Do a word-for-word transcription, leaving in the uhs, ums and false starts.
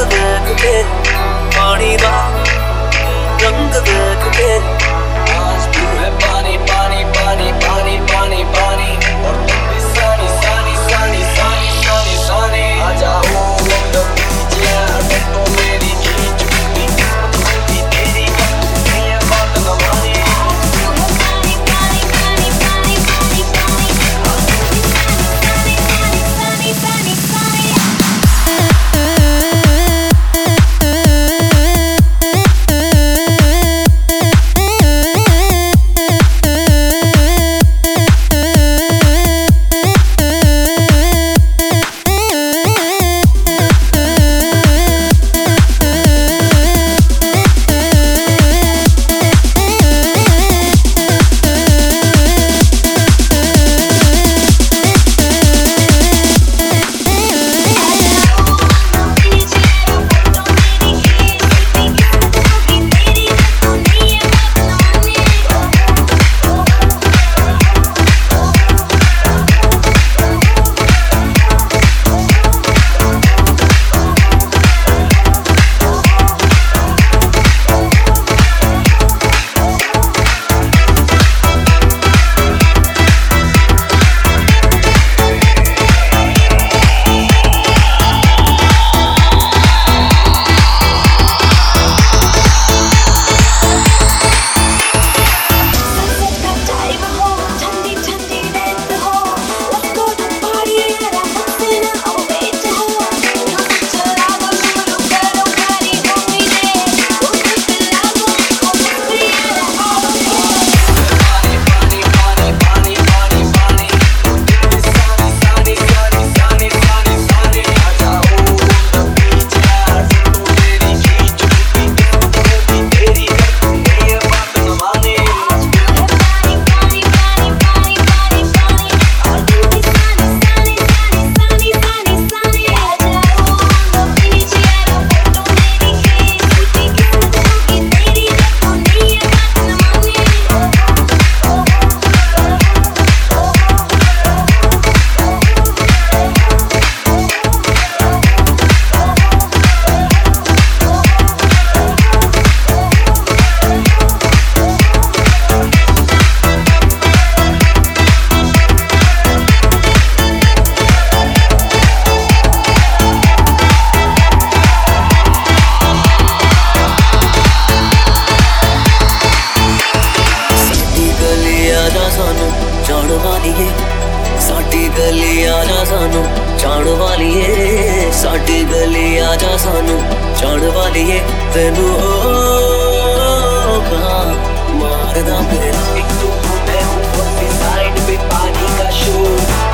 वेख के पानी दा रंग वेख के आज तू है पानी पानी पानी पानी पानी पानी और तुम भी सानी सानी सानी सानी सानी सानी आ जाओ तो पीछे तो मेरी खींच भी भी तेरी ये बात न माने पानी पानी पानी पानी पानी पानी पानी पानी पानी पानी साडी गली आजा सानू चाण वालीए साडी गली आजा सानू चाण वालीए तेनू मारदा मेरा एक तू मैं हूँ साइड पे पानी का शोर